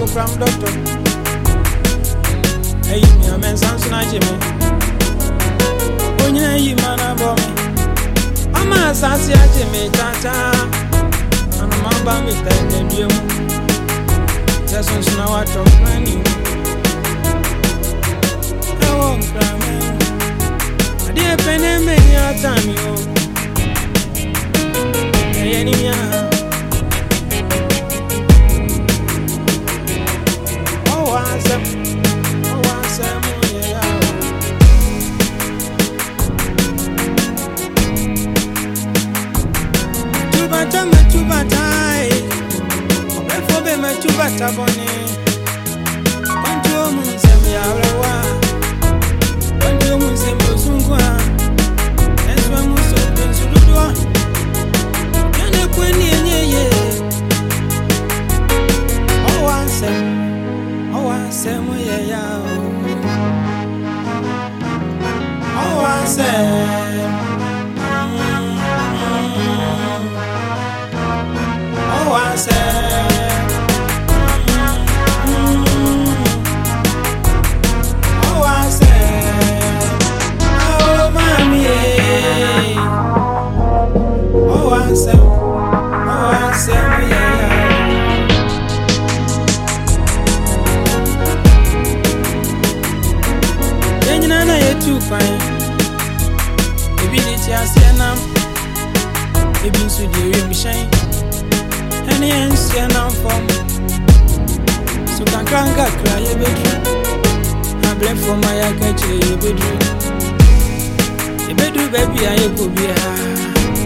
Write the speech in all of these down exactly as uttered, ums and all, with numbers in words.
from doctor. Hey, me a man sounds like Jimmy. When you man about me, I'm a sassy Jimmy Tata. And I'm a bam with that name. That's what's now I talk brand new. I won't cry, man. I didn't pay them many a time, you. Hey, any Tabone, when you moon send me our when you moon send me Zungua, and swam was open to the door. And a queen, ye, oh, I said, oh, I said, oh, I said, oh, I said. Too fine. Maybe it's your sienam. Maybe it's with the rim shine. And the end sienam form. So can crank a cry a bedroom. I blame for my catchy bedroom. A bedroom baby, I could be a.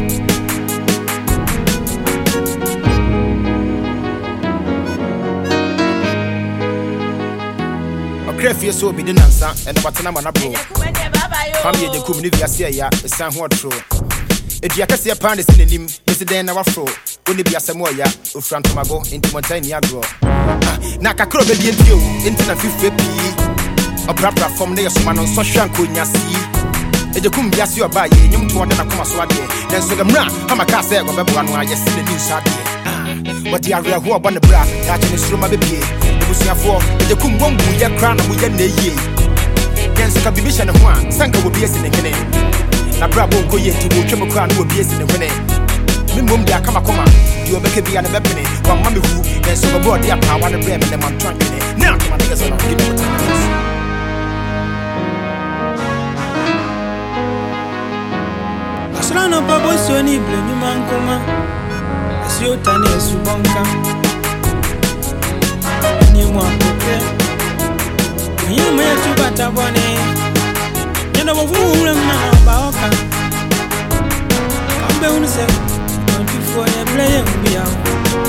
Crefie so be the answer and the Batana Manabro. Family the community as ya, the San Juan Tro. If you can see a pound is in the limb, Mister Dan Afro, only be a Samoya, or Frantomago into Montagnagro. Naka Crow be the view, into the fifth P. A brother from there, so man on social Kunya see. If you come just your buy, you to want to come as one day. Then so the Mra, I'm a castle of everyone, I just see the news out here. But the area who are one the bra, catching his room of the beer. For the Kumbu, we are crowned with a ye. Then so can be mission of one, Sanka will be a sin again. Na Bravo go yet to go Chemo Crown will be a sin again. Mimum, they are come a coma, you are making me an weapon, one mammy who, then so aboard the power and the brand and I'm drunk in it. Now to my niggas on give me Aslano Babo Sony, blame man coma. As you turn a subonka. You want to pay. You may have to butter bonnet. You know, fool him now about her. I'm going to say, don't you for a play and be out.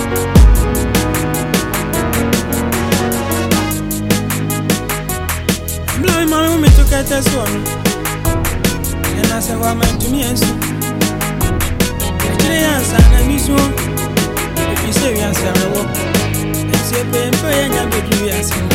I'm blowing my room to get a swallow. And I said, what meant to me and so. Actually, answer, and I miss one. If you say, we answer, I walk. You're paying for your